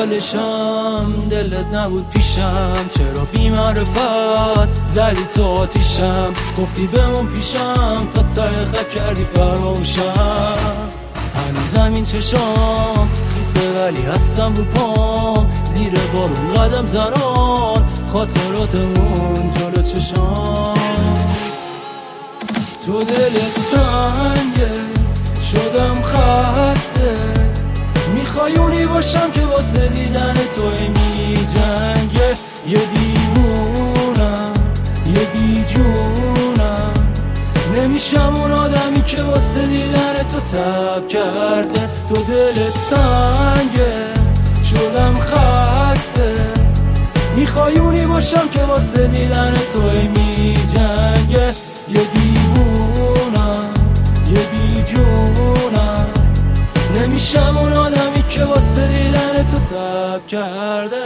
سالشم دلت نبود پیشم، چرا بی معرفت زدی تو آتیشم، گفتی بمون پیشم تا ته خط کردی فراموشم. هنوزم این چشام خیسه ولی هستم رو پام، زیر بارون قدم زنان خاطراتمون جلو چشام. تو دلت سنگه شدم خسته، میخوای اونی باشم که واسه دیدن توی می جنگه. یه دیوونم یه بیجونم، نمیشم اون آدمی که واسه دیدن تو تب کرده. تو دلت سنگه شدم خسته، میخوای اونی باشم که واسه دیدن توی می جنگه. یه دیوونم یه بیجونم، نمیشم اون آدمی که واسه دیدن تو تب کرده.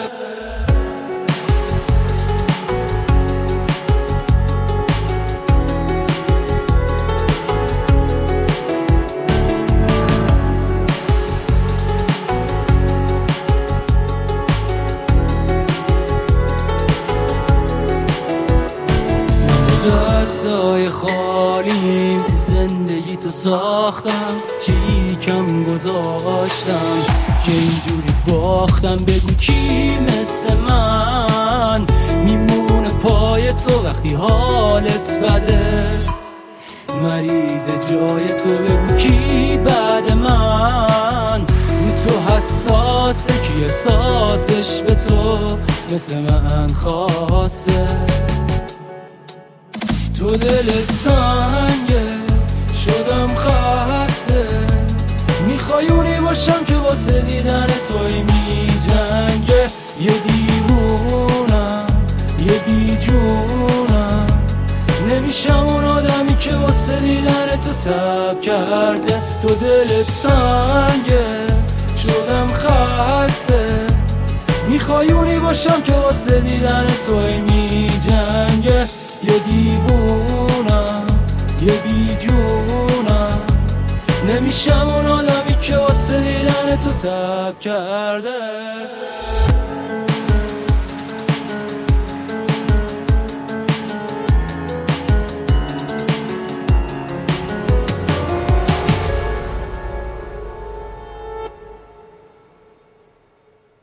دستای خالیم زندگی تو ساختم، چی کم گذاشتم که اینجوری باختم. بگو کی مثل من میمونه پای تو وقتی حالت بده، مریض جای تو. بگو کی بعد من رو تو حساسه، کی احساسش به تو مثل من خاصه. تو دلت سنگه شدم خسته، میخوای اونی باشم که واسه دیدن توی می جنگه. یه دیوونم یه بیجونم، نمیشم اون آدمی که واسه دیدن تو تب کرده. تو دلت سنگه شدم خسته، میخوای اونی باشم که واسه دیدن توی می جنگه. یه دیوونم یه بیجونم، نمیشم اون آدمی که واسه دیدن تو تب کرده.